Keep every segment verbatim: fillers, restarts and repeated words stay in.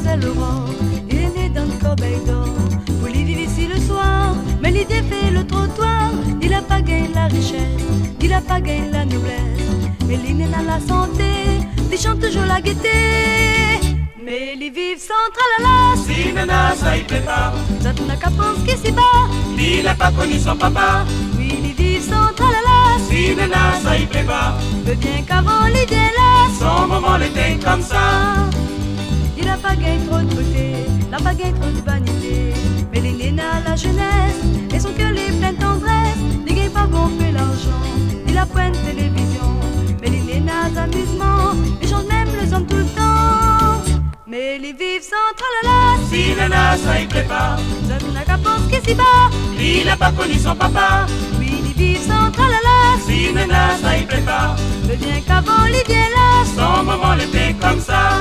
mademoiselle Aurore, il est né dans le corbeil d'or. Vous l'y vivez ici le soir, mais l'idée fait le trottoir. Il a pas gagné la richesse, il a pas gagné la noblesse, mais il n'a la santé, il chante toujours la gaieté. Mais il vive sans tralala. Si nana ça y plaît pas, ça n'a qu'à penser qu'il s'y bat. il n'a pas connu son papa. Oui, il vive sans tralala. Si nana ça y plaît pas, Veut bien qu'avant l'idée là, son moment l'était comme ça. il a pas gagné trop de beauté, il a pas gagné trop de vanité, mais il est né à la jeunesse et son cœur est plein de tendresse. Il gagne pas gonfler l'argent, il a point de télévision, mais il est né à l'amusement, il chante même les hommes tout le temps. Mais il vive sans tralala. Si nana ça y plaît pas, Ça n'a qu'à penser qu'il s'y bat. il n'a pas connu son papa. Oui, il vive sans tralala. Si nana ça y plaît pas, Veut bien qu'avant l'idée là, son moment l'était comme ça.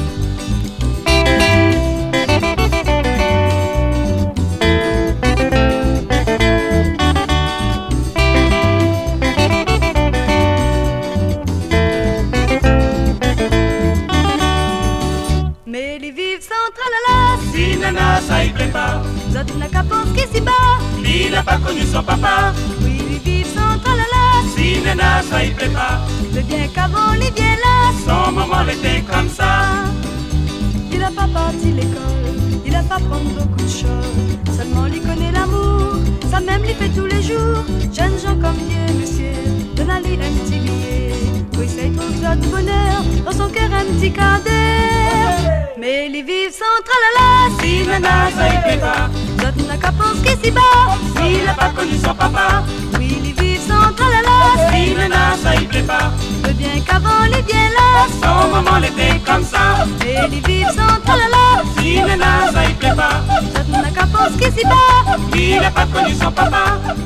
mais il vive sans tralala. Si nana ça y plaît pas, Ça n'a qu'à penser qu'il s'y bat. il n'a pas connu son papa. Oui, il vive sans tralala. Si nana ça y plaît pas, Veut bien qu'avant l'idée là, son moment l'était comme ça. il a pas parti l'école, il a pas prendre beaucoup de choses, seulement il connaît l'amour, ça même lui fait tous les jours. Jeunes gens comme Dieu, monsieur, donne à lui un petit billet, oui, ça il trouve ça de bonheur, dans son cœur un petit cadet. Mais il vive sans tralala. Si nana ça y plaît pas, Ça n'a qu'à penser qu'il s'y bat. il n'a pas connu son papa. Oui, il vive sans tralala. Si nana ça y plaît pas, Veut bien qu'avant les bien là, son moment l'était comme ça. mais il vive sans tralala. Si nana ça y plaît pas, Ça n'a qu'à penser qu'il s'y bat. il n'a pas connu son papa.